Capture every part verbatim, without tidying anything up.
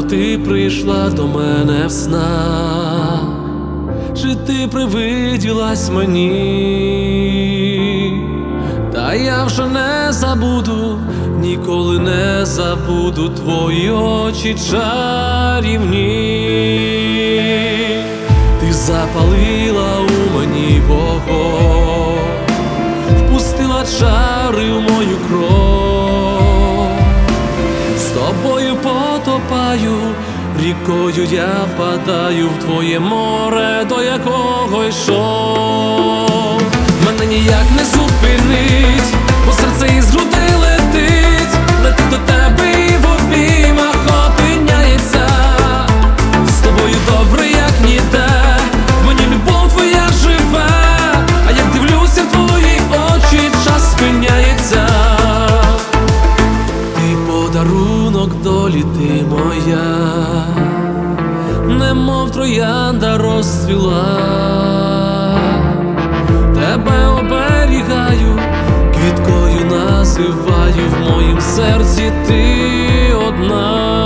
ти прийшла до мене в снах, чи ти привиділась мені, та я вже не забуду, ніколи не забуду твої очі чарівні. Ти запалила у мені вогонь, впустила чари в мою кров. З тобою потопаю, рікою я впадаю в твоє море, до якого йшов. Мене ніяк не зупинить, бо серце із грудей летить, летить до тебе і в обіймах опиняється. З тобою добре, як ніде, в мені любов твоя живе, а як дивлюся в твої очі, час спиняється. Ти подарунок долі, ти моя, немов троянда розцвіла. Тебе оберігаю, квіткою називаю, в моїм серці ти одна.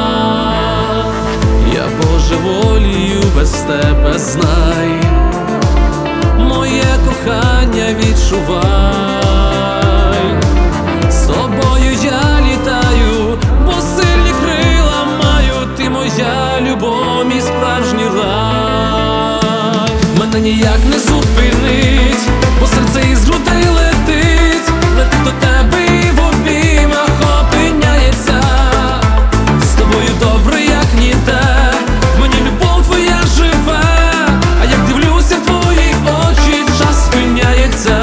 Я божеволію без тебе, знай, моє кохання відчувай. З тобою я літаю, бо сильні крила маю, ти моя любов, мій справжній рай. Мене ніяк не зупинить, бо серце із грудей летить, летить до тебе і в обіймах опиняється. З тобою добре, як ніде, в мені любов твоя живе, а як дивлюся в твої очі, час спиняється.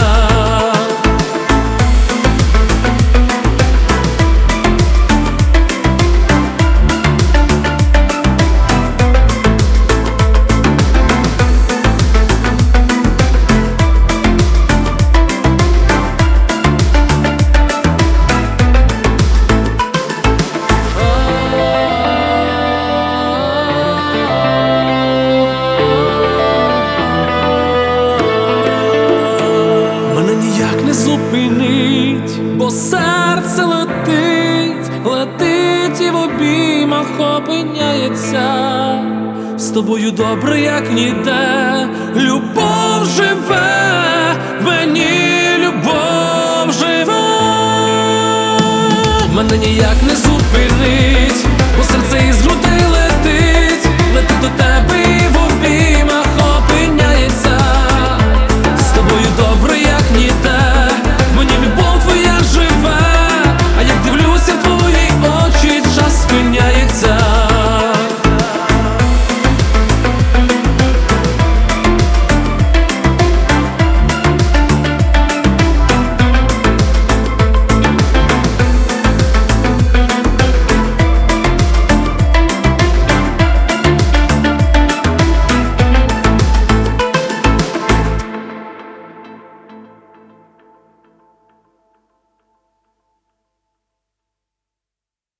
Не зупинить, бо серце летить, летить і в обіймах опиняється. З тобою добре, як ніде, любов живе, в мені любов живе. Мене ніяк не зупинить.